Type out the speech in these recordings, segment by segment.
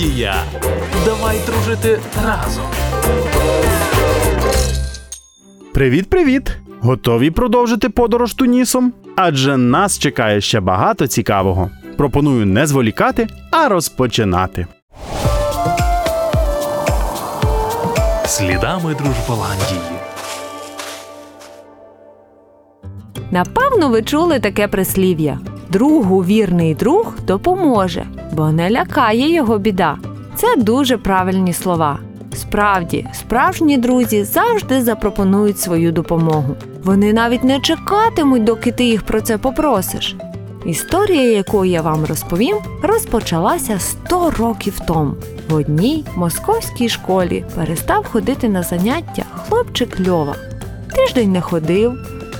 Голландія. Давай дружити разом. Привіт-привіт! Готові продовжити подорож Тунісом? Адже нас чекає ще багато цікавого. Пропоную не зволікати, а розпочинати. Слідами Дружболандії. Напевно, ви чули таке прислів'я. Другу вірний друг допоможе, бо не лякає його біда. Це дуже правильні слова. Справді, справжні друзі завжди запропонують свою допомогу. Вони навіть не чекатимуть, доки ти їх про це попросиш. Історія, яку я вам розповім, розпочалася 100 років тому. В одній московській школі перестав ходити на заняття хлопчик Льова. Тиждень не ходив,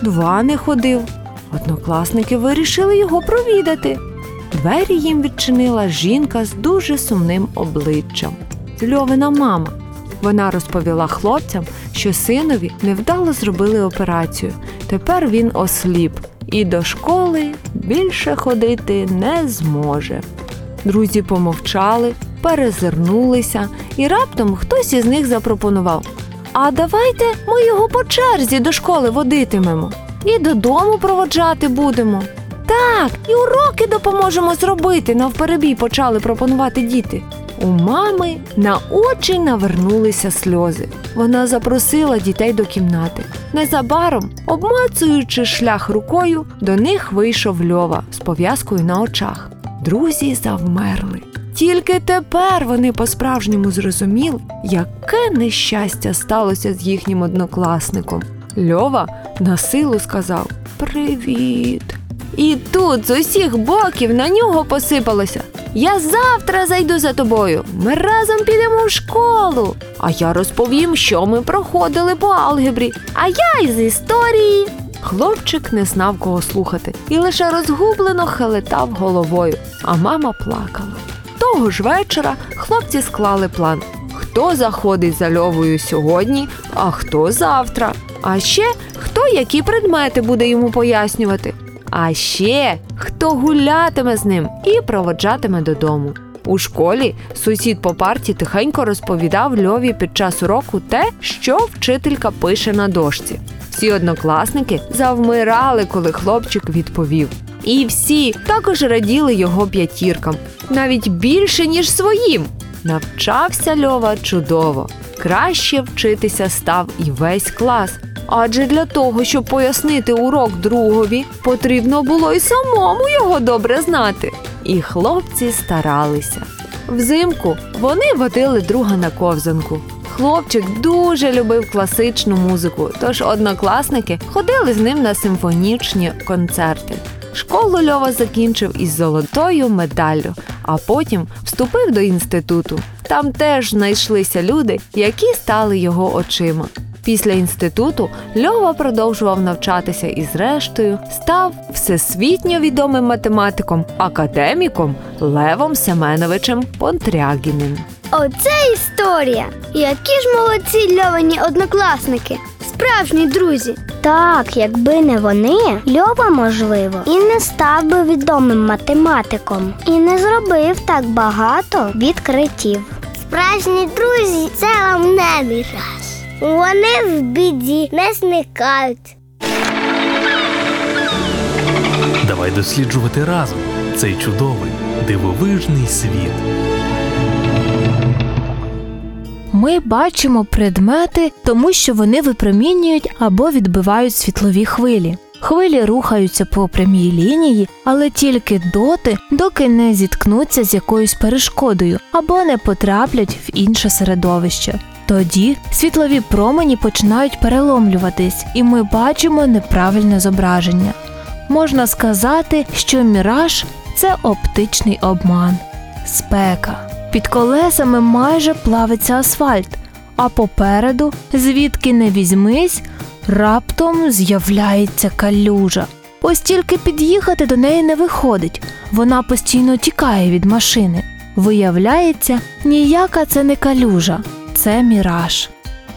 2 не ходив. Однокласники вирішили його провідати. Двері їм відчинила жінка з дуже сумним обличчям. Льовина мама. Вона розповіла хлопцям, що синові невдало зробили операцію. Тепер він осліп і до школи більше ходити не зможе. Друзі помовчали, перезирнулися, і раптом хтось із них запропонував: «А давайте ми його по черзі до школи водитимемо. І додому проводжати будемо». «Так, і уроки допоможемо зробити», – навперебій почали пропонувати діти. У мами на очі навернулися сльози. Вона запросила дітей до кімнати. Незабаром, обмацуючи шлях рукою, до них вийшов Льова з пов'язкою на очах. Друзі завмерли. Тільки тепер вони по-справжньому зрозуміли, яке нещастя сталося з їхнім однокласником. Льова на силу сказав «Привіт». І тут з усіх боків на нього посипалося: «Я завтра зайду за тобою, ми разом підемо в школу, а я розповім, що ми проходили по алгебрі, а я із історії». Хлопчик не знав, кого слухати, і лише розгублено хилитав головою, а мама плакала. Того ж вечора хлопці склали план: хто заходить за Льовою сьогодні, а хто завтра. А ще хто які предмети буде йому пояснювати. А ще хто гулятиме з ним і проводжатиме додому. У школі сусід по парті тихенько розповідав Льові під час уроку те, що вчителька пише на дошці. Всі однокласники завмирали, коли хлопчик відповів. І всі також раділи його п'ятіркам, навіть більше, ніж своїм. Навчався Льова чудово. Краще вчитися став і весь клас. Адже для того, щоб пояснити урок другові, потрібно було й самому його добре знати. І хлопці старалися. Взимку вони водили друга на ковзанку. Хлопчик дуже любив класичну музику, тож однокласники ходили з ним на симфонічні концерти. Школу Льова закінчив із золотою медаллю, а потім вступив до інституту. Там теж знайшлися люди, які стали його очима. Після інституту Льова продовжував навчатися і зрештою став всесвітньо відомим математиком, академіком Левом Семеновичем Понтрягіним. Оце історія! Які ж молодці Льовині однокласники! Справжні друзі! Так, якби не вони, Льова, можливо, і не став би відомим математиком, і не зробив так багато відкриттів. Справжні друзі – це вам не міраж. Вони в біді не зникають. Давай досліджувати разом цей чудовий, дивовижний світ. Ми бачимо предмети, тому що вони випромінюють або відбивають світлові хвилі. Хвилі рухаються по прямій лінії, але тільки доти, доки не зіткнуться з якоюсь перешкодою або не потраплять в інше середовище. Тоді світлові промені починають переломлюватись, і ми бачимо неправильне зображення. Можна сказати, що міраж – це оптичний обман. Спека. Під колесами майже плавиться асфальт, а попереду, звідки не візьмись, раптом з'являється калюжа. Ось тільки під'їхати до неї не виходить, вона постійно тікає від машини. Виявляється, ніяка це не калюжа, це міраж.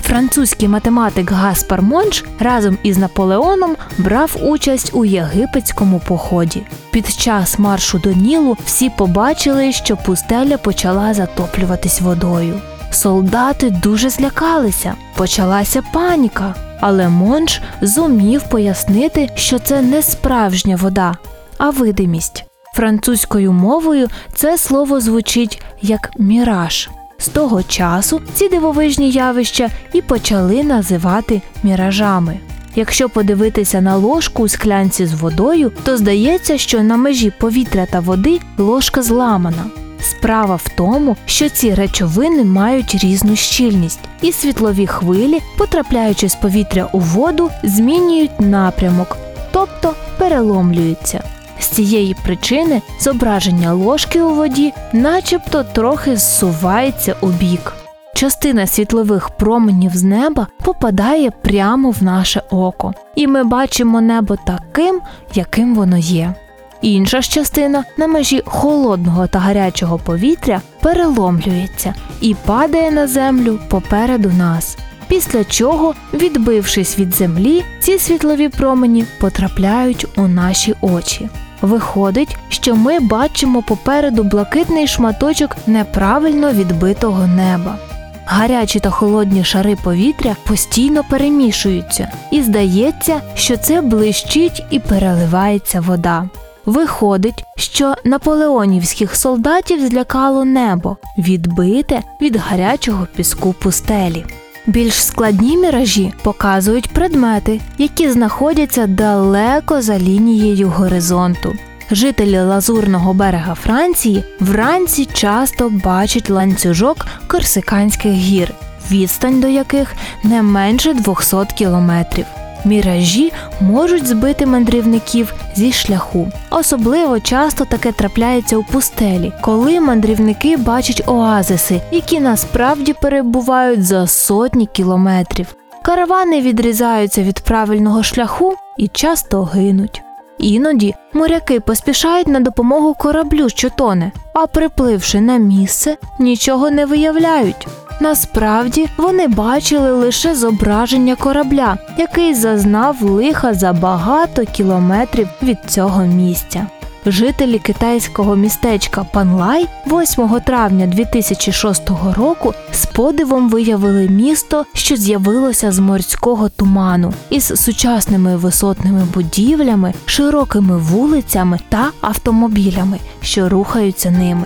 Французький математик Гаспар Монж разом із Наполеоном брав участь у єгипетському поході. Під час маршу до Нілу всі побачили, що пустеля почала затоплюватись водою. Солдати дуже злякалися, почалася паніка, але Монж зумів пояснити, що це не справжня вода, а видимість. Французькою мовою це слово звучить як «міраж». З того часу ці дивовижні явища і почали називати міражами. Якщо подивитися на ложку у склянці з водою, то здається, що на межі повітря та води ложка зламана. Справа в тому, що ці речовини мають різну щільність, і світлові хвилі, потрапляючи з повітря у воду, змінюють напрямок, тобто переломлюються. З цієї причини зображення ложки у воді начебто трохи зсувається у бік. Частина світлових променів з неба попадає прямо в наше око, і ми бачимо небо таким, яким воно є. Інша ж частина на межі холодного та гарячого повітря переломлюється і падає на землю попереду нас. Після чого, відбившись від землі, ці світлові промені потрапляють у наші очі. Виходить, що ми бачимо попереду блакитний шматочок неправильно відбитого неба. Гарячі та холодні шари повітря постійно перемішуються, і здається, що це блищить і переливається вода. Виходить, що наполеонівських солдатів злякало небо, відбите від гарячого піску пустелі. Більш складні міражі показують предмети, які знаходяться далеко за лінією горизонту. Жителі Лазурного берега Франції вранці часто бачать ланцюжок Корсиканських гір, відстань до яких не менше 200 кілометрів. Міражі можуть збити мандрівників зі шляху. Особливо часто таке трапляється у пустелі, коли мандрівники бачать оазиси, які насправді перебувають за сотні кілометрів. Каравани відрізаються від правильного шляху і часто гинуть. Іноді моряки поспішають на допомогу кораблю, що тоне, а припливши на місце, нічого не виявляють. Насправді, вони бачили лише зображення корабля, який зазнав лиха за багато кілометрів від цього місця. Жителі китайського містечка Панлай 8 травня 2006 року з подивом виявили місто, що з'явилося з морського туману, із сучасними висотними будівлями, широкими вулицями та автомобілями, що рухаються ними.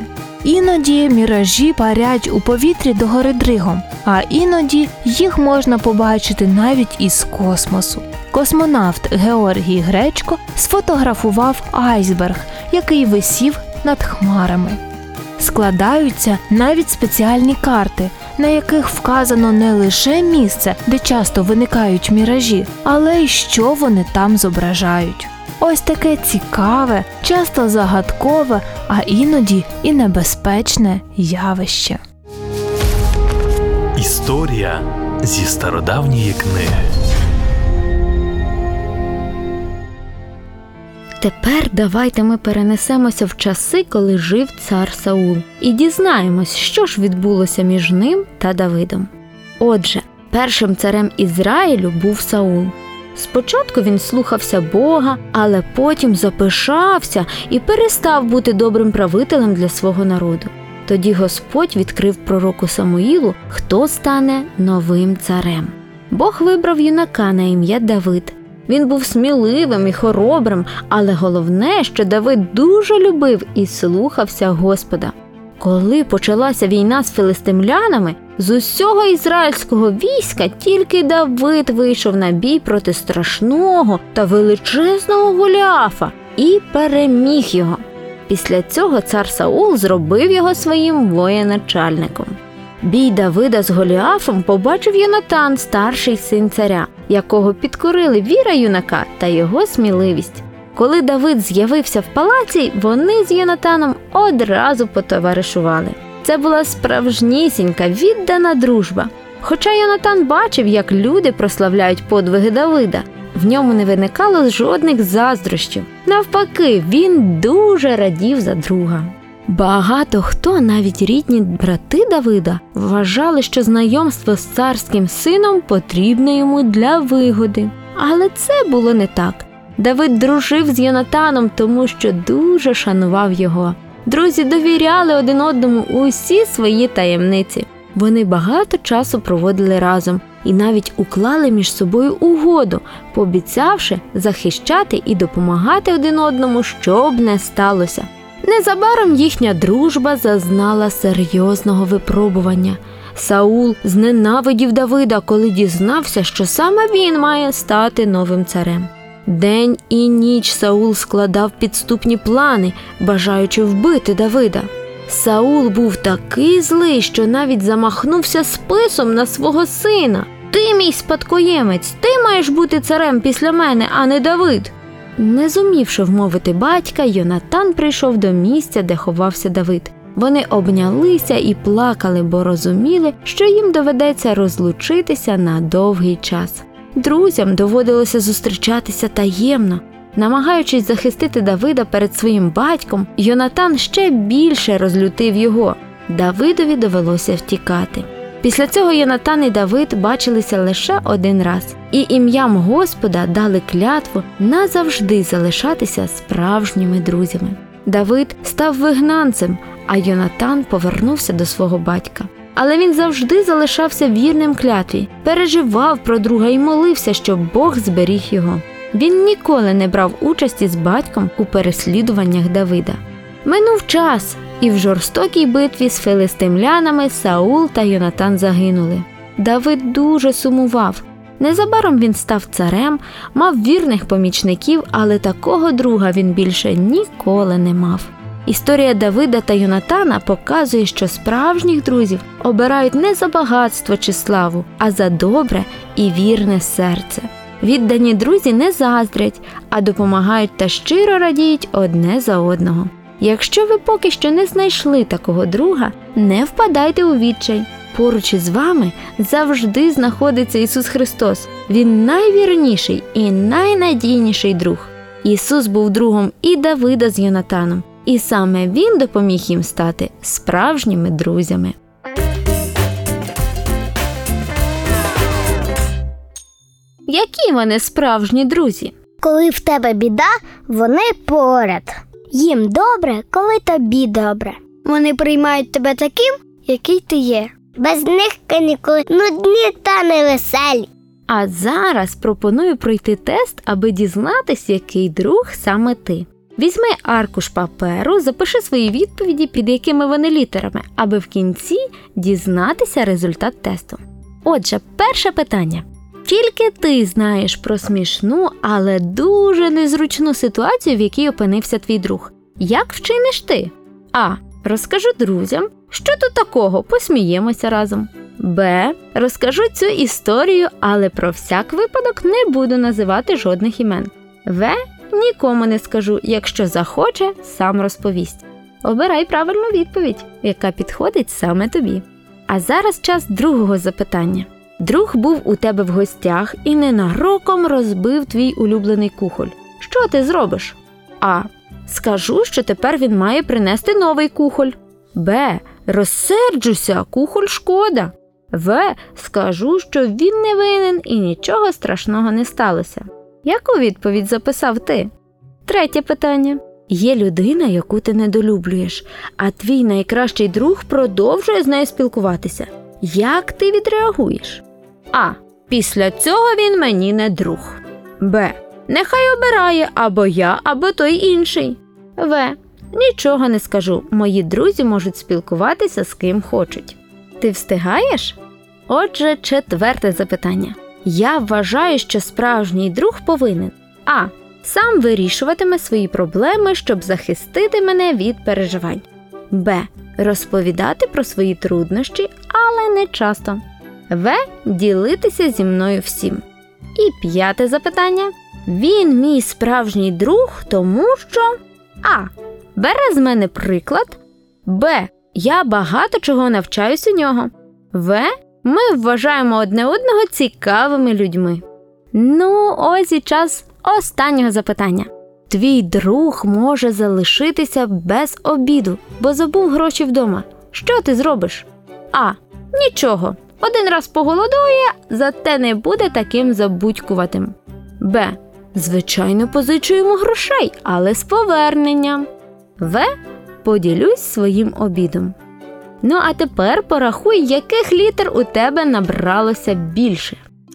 Іноді міражі парять у повітрі догори дригом, а іноді їх можна побачити навіть із космосу. Космонавт Георгій Гречко сфотографував айсберг, який висів над хмарами. Складаються навіть спеціальні карти, на яких вказано не лише місце, де часто виникають міражі, але й що вони там зображають. Ось таке цікаве, часто загадкове, а іноді і небезпечне явище. Історія зі стародавньої книги. Тепер давайте ми перенесемося в часи, коли жив цар Саул, і дізнаємось, що ж відбулося між ним та Давидом. Отже, першим царем Ізраїлю був Саул. Спочатку він слухався Бога, але потім запишався і перестав бути добрим правителем для свого народу. Тоді Господь відкрив пророку Самуїлу, хто стане новим царем. Бог вибрав юнака на ім'я Давид. Він був сміливим і хоробрим, але головне, що Давид дуже любив і слухався Господа. Коли почалася війна з філистимлянами, з усього ізраїльського війська тільки Давид вийшов на бій проти страшного та величезного Голіафа і переміг його. Після цього цар Саул зробив його своїм воєначальником. Бій Давида з Голіафом побачив Йонатан, старший син царя, якого підкорили віра юнака та його сміливість. Коли Давид з'явився в палаці, вони з Йонатаном одразу потоваришували. Це була справжнісінька, віддана дружба. Хоча Йонатан бачив, як люди прославляють подвиги Давида, в ньому не виникало жодних заздрощів. Навпаки, він дуже радів за друга. Багато хто, навіть рідні брати Давида, вважали, що знайомство з царським сином потрібне йому для вигоди. Але це було не так. Давид дружив з Йонатаном, тому що дуже шанував його. Друзі довіряли один одному усі свої таємниці. Вони багато часу проводили разом і навіть уклали між собою угоду, пообіцявши захищати і допомагати один одному, що б не сталося. Незабаром їхня дружба зазнала серйозного випробування. Саул зненавидів Давида, коли дізнався, що саме він має стати новим царем. День і ніч Саул складав підступні плани, бажаючи вбити Давида. Саул був такий злий, що навіть замахнувся списом на свого сина. «Ти мій спадкоємець, ти маєш бути царем після мене, а не Давид!» Не зумівши вмовити батька, Йонатан прийшов до місця, де ховався Давид. Вони обнялися і плакали, бо розуміли, що їм доведеться розлучитися на довгий час. Друзям доводилося зустрічатися таємно. Намагаючись захистити Давида перед своїм батьком, Йонатан ще більше розлютив його. Давидові довелося втікати. Після цього Йонатан і Давид бачилися лише один раз, і ім'ям Господа дали клятву назавжди залишатися справжніми друзями. Давид став вигнанцем, а Йонатан повернувся до свого батька. Але він завжди залишався вірним клятві, переживав про друга і молився, щоб Бог зберіг його. Він ніколи не брав участі з батьком у переслідуваннях Давида. Минув час, і в жорстокій битві з филистимлянами Саул та Йонатан загинули. Давид дуже сумував. Незабаром він став царем, мав вірних помічників, але такого друга він більше ніколи не мав. Історія Давида та Йонатана показує, що справжніх друзів обирають не за багатство чи славу, а за добре і вірне серце. Віддані друзі не заздрять, а допомагають та щиро радіють одне за одного. Якщо ви поки що не знайшли такого друга, не впадайте у відчай. Поруч із вами завжди знаходиться Ісус Христос. Він найвірніший і найнадійніший друг. Ісус був другом і Давида з Йонатаном, і саме Він допоміг їм стати справжніми друзями. Які вони справжні друзі? Коли в тебе біда, вони поряд. Їм добре, коли тобі добре. Вони приймають тебе таким, який ти є. Без них канікули нудні та невеселі. А зараз пропоную пройти тест, аби дізнатись, який друг саме ти. Візьми аркуш паперу, запиши свої відповіді, під якими вони літерами, аби в кінці дізнатися результат тесту. Отже, перше питання. Тільки ти знаєш про смішну, але дуже незручну ситуацію, в якій опинився твій друг. Як вчиниш ти? А. Розкажу друзям, що тут такого, посміємося разом. Б. Розкажу цю історію, але про всяк випадок не буду називати жодних імен. В. Нікому не скажу, якщо захоче, сам розповість. Обирай правильну відповідь, яка підходить саме тобі. А зараз час другого запитання. Друг був у тебе в гостях і ненароком розбив твій улюблений кухоль. Що ти зробиш? А. Скажу, що тепер він має принести новий кухоль. Б. Розсерджуся, кухоль шкода. В. Скажу, що він не винен і нічого страшного не сталося. Яку відповідь записав ти? Третє питання. Є людина, яку ти недолюблюєш, а твій найкращий друг продовжує з нею спілкуватися. Як ти відреагуєш? А. Після цього він мені не друг. Б. Нехай обирає або я, або той інший. В. Нічого не скажу, мої друзі можуть спілкуватися з ким хочуть. Ти встигаєш? Отже, четверте запитання. Я вважаю, що справжній друг повинен А. Сам вирішуватиме свої проблеми, щоб захистити мене від переживань. Б. Розповідати про свої труднощі, але не часто. В. Ділитися зі мною всім. І п'яте запитання. Він мій справжній друг, тому що А. Бере з мене приклад. Б. Я багато чого навчаюсь у нього. В. Ми вважаємо одне одного цікавими людьми. Ну, ось і час останнього запитання. Твій друг може залишитися без обіду, бо забув гроші вдома. Що ти зробиш? А. Нічого. Один раз поголодує, зате не буде таким забудькуватим. Б. Звичайно, позичу йому грошей, але з поверненням. В. Поділюсь своїм обідом. Ну а тепер порахуй, яких літер у тебе набралося більше.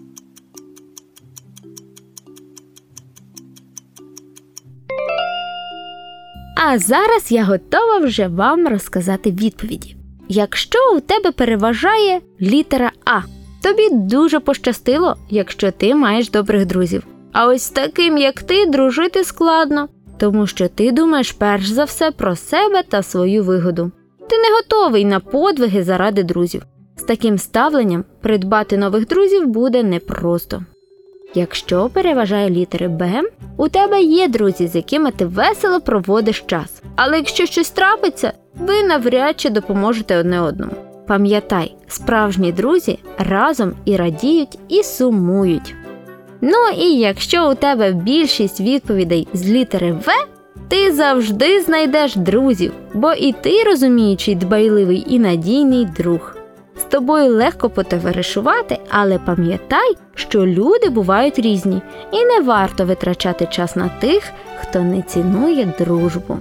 А зараз я готова вже вам розказати відповіді. Якщо у тебе переважає літера А, тобі дуже пощастило, якщо ти маєш добрих друзів. А ось з таким, як ти, дружити складно, тому що ти думаєш перш за все про себе та свою вигоду. Ти не готовий на подвиги заради друзів. З таким ставленням придбати нових друзів буде непросто. Якщо переважає літери Б, у тебе є друзі, з якими ти весело проводиш час. Але якщо щось трапиться, ви навряд чи допоможете одне одному. Пам'ятай, справжні друзі разом і радіють, і сумують. Ну і якщо у тебе більшість відповідей з літери В, ти завжди знайдеш друзів, бо і ти розуміючий, дбайливий і надійний друг. З тобою легко потоваришувати, але пам'ятай, що люди бувають різні, і не варто витрачати час на тих, хто не цінує дружбу.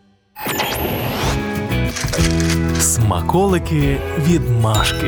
Смаколики від Машки.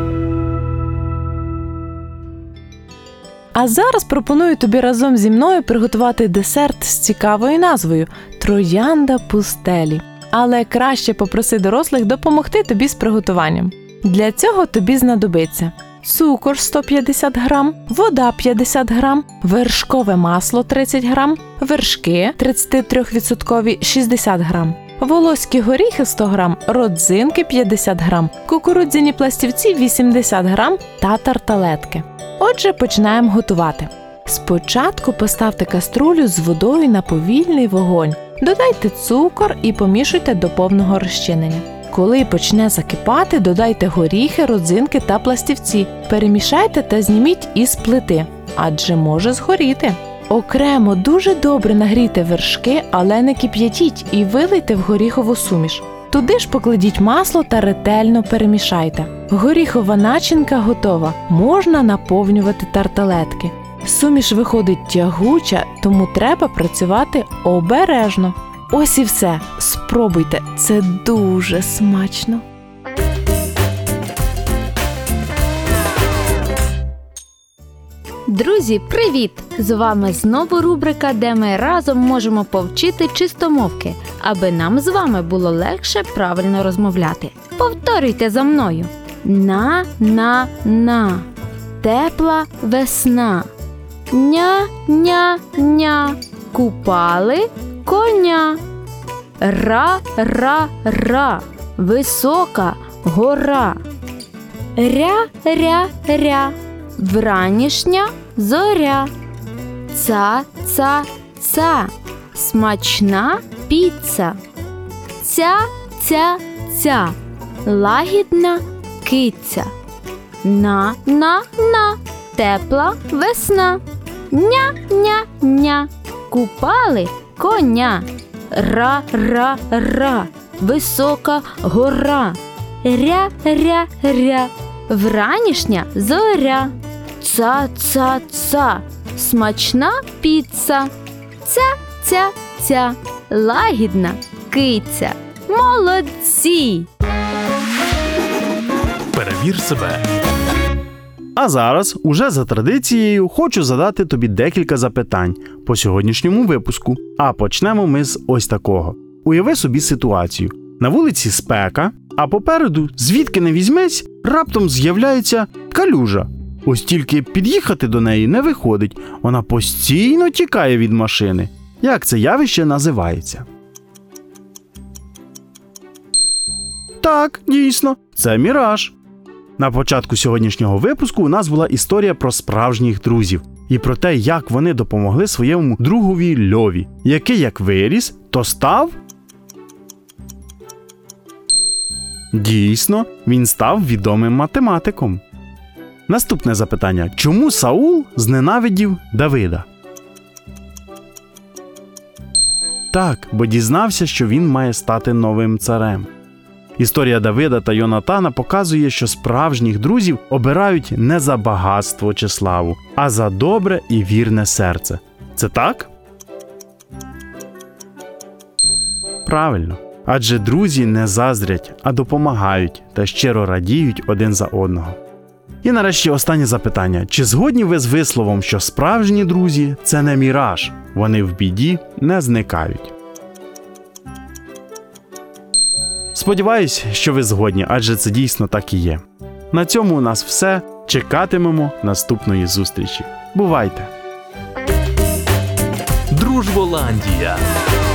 А зараз пропоную тобі разом зі мною приготувати десерт з цікавою назвою «Троянда пустелі». Але краще попроси дорослих допомогти тобі з приготуванням. Для цього тобі знадобиться цукор 150 грам, вода 50 грам, вершкове масло 30 грам, вершки 33% 60 грам, волоські горіхи 100 грам, родзинки 50 грам, кукурудзяні пластівці 80 грам та тарталетки. Отже, починаємо готувати. Спочатку поставте каструлю з водою на повільний вогонь, додайте цукор і помішуйте до повного розчинення. Коли почне закипати, додайте горіхи, родзинки та пластівці. Перемішайте та зніміть із плити, адже може згоріти. Окремо дуже добре нагрійте вершки, але не кип'ятіть, і вилийте в горіхову суміш. Туди ж покладіть масло та ретельно перемішайте. Горіхова начинка готова, можна наповнювати тарталетки. Суміш виходить тягуча, тому треба працювати обережно. Ось і все. Спробуйте, це дуже смачно. Друзі, привіт! З вами знову рубрика, де ми разом можемо повчити чистомовки, аби нам з вами було легше правильно розмовляти. Повторюйте за мною. На. Тепла весна. Ня. Купали коня. Ра. Висока гора. Ря. Вранішня зоря. Ца. Смачна піца. Ця. Лагідна киця. На. Тепла весна. Ня. Купали коня. Ра. Висока гора. Ря. Вранішня зоря. Ца. Смачна піца. Ця. Лагідна киця. Молодці! Перевір себе. А зараз, уже за традицією, хочу задати тобі декілька запитань по сьогоднішньому випуску. А почнемо ми з ось такого. Уяви собі ситуацію. На вулиці спека, а попереду, звідки не візьмесь, раптом з'являється калюжа. Ось тільки під'їхати до неї не виходить, вона постійно тікає від машини. Як це явище називається? Так, дійсно, це міраж. На початку сьогоднішнього випуску у нас була історія про справжніх друзів і про те, як вони допомогли своєму другові Льові, який як виріс, то став... Дійсно, він став відомим математиком. Наступне запитання. Чому Саул зненавидів Давида? Так, бо дізнався, що він має стати новим царем. Історія Давида та Йонатана показує, що справжніх друзів обирають не за багатство чи славу, а за добре і вірне серце. Це так? Правильно. Адже друзі не заздрять, а допомагають та щиро радіють один за одного. І нарешті останнє запитання. Чи згодні ви з висловом, що справжні друзі – це не міраж, вони в біді не зникають? Сподіваюсь, що ви згодні, адже це дійсно так і є. На цьому у нас все. Чекатимемо наступної зустрічі. Бувайте! Дружболандія.